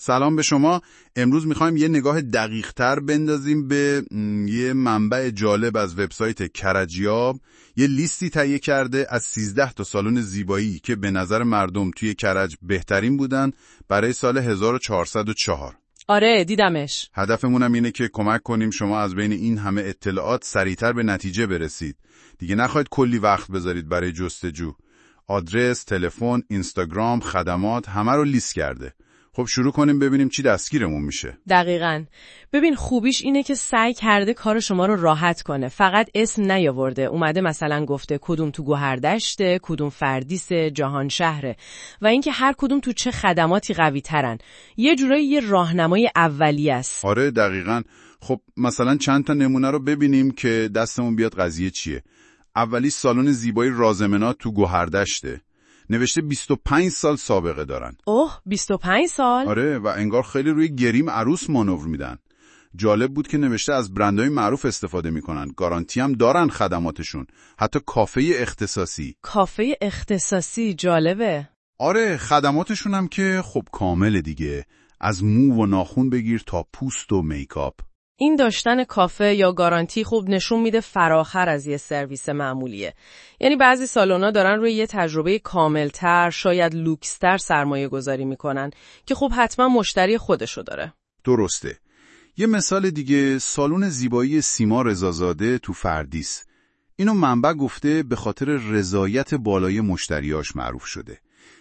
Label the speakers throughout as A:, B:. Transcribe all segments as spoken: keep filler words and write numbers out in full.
A: سلام به شما. امروز میخوایم یه نگاه دقیق تر بندازیم به یه منبع جالب از وبسایت کرجیاب. یه لیستی تهیه کرده از سیزده تا سالن زیبایی که به نظر مردم توی کرج بهترین بودن برای سال هزار و چهارصد و چهار.
B: آره دیدمش.
A: هدفمونم اینه که کمک کنیم شما از بین این همه اطلاعات سریعتر به نتیجه برسید. دیگه نخواید کلی وقت بذارید برای جستجو. آدرس، تلفن، اینستاگرام، خدمات همه رو لیست کرده. خب شروع کنیم ببینیم چی دستگیرمون میشه.
B: دقیقاً. ببین خوبیش اینه که سعی کرده کار شما رو راحت کنه. فقط اسم نیاورده. اومده مثلا گفته کدوم تو گوهردشته، کدوم فردیسه، جهان شهره و اینکه هر کدوم تو چه خدماتی قوی ترن. یه جورایی یه راهنمای اولیه است.
A: آره دقیقاً. خب مثلا چند تا نمونه رو ببینیم که دستمون بیاد قضیه چیه. اولی سالن زیبایی رازمنات تو گوهردشته. نوشته بیست و پنج سال سابقه دارن.
B: اوه بیست و پنج سال؟
A: آره و انگار خیلی روی گریم عروس مانور میدن. جالب بود که نوشته از برندهای معروف استفاده میکنن. گارانتی هم دارن خدماتشون. حتی کافه اختصاصی.
B: کافه اختصاصی جالبه.
A: آره خدماتشون هم که خب کامله دیگه. از مو و ناخون بگیر تا پوست و میکاپ.
B: این داشتن کافه یا گارانتی خوب نشون میده فراخر از یه سرویس معمولیه. یعنی بعضی سالونا دارن روی یه تجربه کاملتر، شاید لوکستر سرمایه گذاری میکنن که خب حتما مشتری خودشو داره.
A: درسته. یه مثال دیگه سالن زیبایی سیما رضازاده تو فردیس. اینو منبع گفته به خاطر رضایت بالای مشتریاش معروف شده.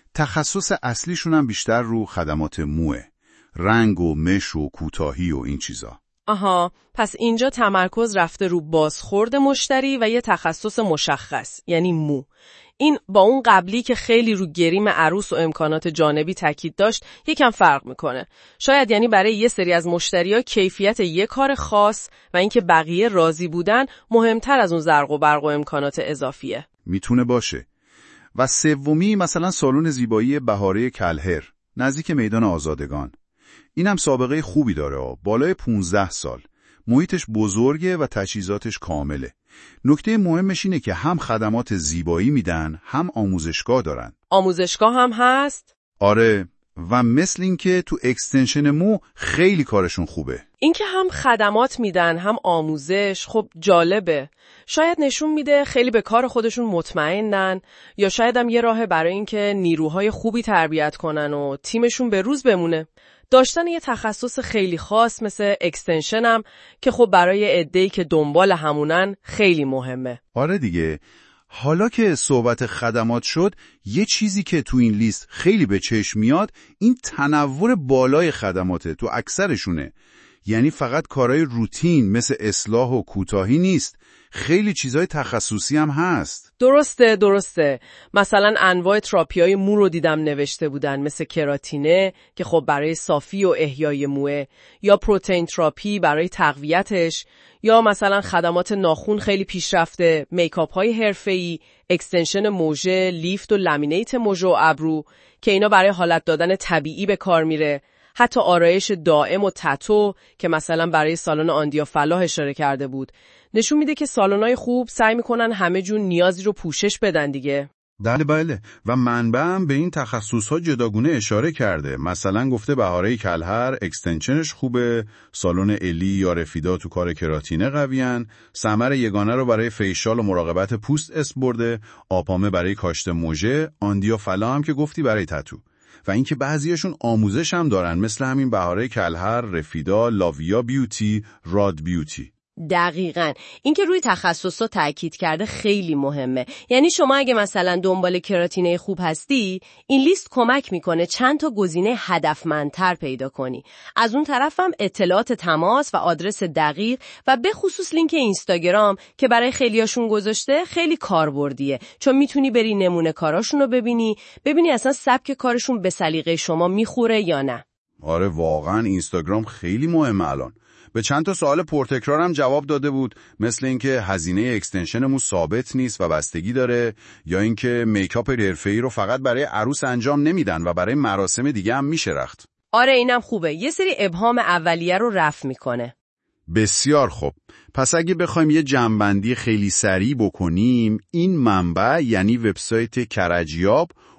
A: تخصص اصلیشون هم بیشتر رو خدمات موه. رنگ و مش و کوتاهی و این چیزا.
B: آها، پس اینجا تمرکز رفته رو بازخورد مشتری و یه تخصص مشخص، یعنی مو. این با اون قبلی که خیلی رو گریم عروس و امکانات جانبی تاکید داشت، یکم فرق میکنه. شاید یعنی برای یه سری از مشتری‌ها کیفیت یه کار خاص و اینکه بقیه راضی بودن مهمتر از اون زرق و برق و امکانات اضافیه.
A: میتونه باشه. و سومی مثلا سالن زیبایی بهاره کلهر، نزدیک میدان آزادگان. اینم سابقه خوبی داره، بالای پونزده سال. محیطش بزرگه و تجهیزاتش کامله. نکته مهمش اینه که هم خدمات زیبایی میدن، هم آموزشگاه دارن.
B: آموزشگاه هم هست؟
A: آره، و مثل این که تو اکستنشن مو خیلی کارشون خوبه.
B: این که هم خدمات میدن، هم آموزش، خب جالبه. شاید نشون میده خیلی به کار خودشون مطمئنن، یا شاید هم یه راه برای این که نیروهای خوبی تربیت کنن و تیمشون به روز بمونه. داشتن یه تخصص خیلی خاص مثل اکستنشن هم که خب برای عده‌ای که دنبال همونن خیلی مهمه.
A: آره دیگه. حالا که صحبت خدمات شد، یه چیزی که تو این لیست خیلی به چشم میاد این تنوع بالای خدماته تو اکثرشونه. یعنی فقط کارهای روتین مثل اصلاح و کوتاهی نیست، خیلی چیزای تخصصی هم هست.
B: درسته درسته. مثلا انواع تراپیای مو رو دیدم نوشته بودن، مثل کراتینه که خب برای صافی و احیای موه، یا پروتئین تراپی برای تقویتش، یا مثلا خدمات ناخن خیلی پیشرفته، میکاپ های حرفه‌ای، اکستنشن موژه، لیفت و لامینیت موژه و ابرو که اینا برای حالت دادن طبیعی به کار میره. حتی آرایش دائم و تتو که مثلا برای سالن آندیا فلاح اشاره کرده بود. نشون میده که سالن‌های خوب سعی میکنن همه جون نیازی رو پوشش بدن دیگه.
A: بله بله. و منبع هم به این تخصص‌ها جداگونه اشاره کرده. مثلا گفته بهاره کلهر اکستنشنش خوبه، سالن الی یا رفیدا تو کار کراتینه قویان، ثمر یگانه رو برای فیشال و مراقبت پوست اسم برده، آپامه برای کاشت موژه، آندیا فلاح هم که گفتی برای تتو. و اینکه بعضیاشون آموزش هم دارن، مثل همین بهاره کلهر، رفیدا، لاویا بیوتی، راد بیوتی.
C: دقیقاً. این که روی تخصصا تاکید کرده خیلی مهمه. یعنی شما اگه مثلا دنبال کراتینه خوب هستی، این لیست کمک میکنه چند تا گزینه هدفمندتر پیدا کنی. از اون طرف هم اطلاعات تماس و آدرس دقیق و به خصوص لینک اینستاگرام که برای خیلیاشون گذاشته خیلی کاربردیه، چون میتونی بری نمونه کاراشون رو ببینی، ببینی اصلا سبک کارشون به سلیقه شما میخوره یا نه.
A: آره واقعا اینستاگرام خیلی مهمه الان. به چند تا سوال پرتکرارم جواب داده بود، مثل اینکه هزینه اکستنشنمون ثابت نیست و بستگی داره، یا اینکه میکاپ حرفه‌ای رو فقط برای عروس انجام نمیدن و برای مراسم دیگه هم میشه رخت.
C: آره اینم خوبه، یه سری ابهام اولیه رو رفع میکنه.
A: بسیار خوب. پس اگه بخوایم یه جمع‌بندی خیلی سریع بکنیم، این منبع یعنی وبسایت کرجیاب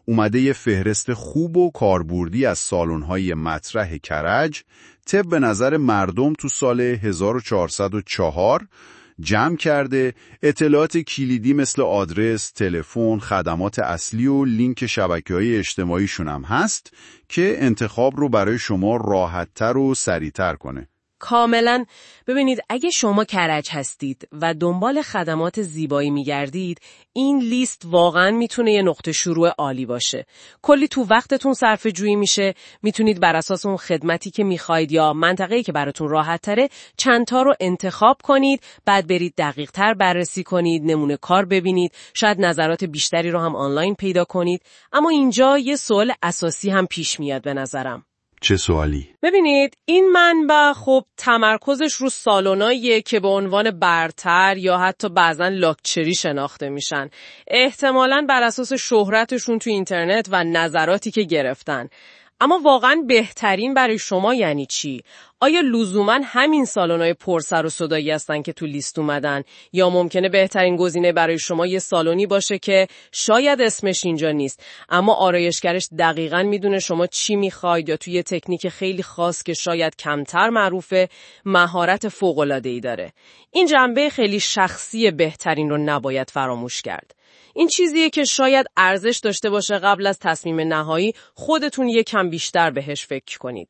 A: اومده یه فهرست خوب و کاربردی از سالن‌های مطرح کرج طبق نظر مردم تو سال هزار و چهارصد و چهار جمع کرده. اطلاعات کلیدی مثل آدرس، تلفن، خدمات اصلی و لینک شبکه‌های اجتماعیشون هم هست که انتخاب رو برای شما راحت‌تر و سریع‌تر کنه.
C: کاملا. ببینید اگه شما کرج هستید و دنبال خدمات زیبایی میگردید، این لیست واقعا میتونه یه نقطه شروع عالی باشه. کلی تو وقتتون صرف جویی میشه، میتونید بر اساس اون خدمتی که میخواید یا منطقه‌ای که براتون راحت تره چند تا رو انتخاب کنید، بعد برید دقیق تر بررسی کنید، نمونه کار ببینید، شاید نظرات بیشتری رو هم آنلاین پیدا کنید. اما اینجا یه سوال اساسی هم پیش میاد به نظرم.
A: چه سوالی؟
B: ببینید این منبع خب تمرکزش رو سالناییه که به عنوان برتر یا حتی بعضن لاکچری شناخته میشن. احتمالاً بر اساس شهرتشون تو اینترنت و نظراتی که گرفتن. اما واقعاً بهترین برای شما یعنی چی؟ آیا لزوماً همین سالن‌های پرسر و صدایی هستن که تو لیست اومدن یا ممکنه بهترین گزینه برای شما یه سالنی باشه که شاید اسمش اینجا نیست اما آرایشگرش دقیقاً میدونه شما چی میخواید یا توی یه تکنیک خیلی خاص که شاید کمتر معروفه مهارت فوق‌العاده‌ای داره. این جنبه خیلی شخصی بهترین رو نباید فراموش کرد. این چیزیه که شاید ارزش داشته باشه قبل از تصمیم نهایی خودتون یکم بیشتر بهش فکر کنید.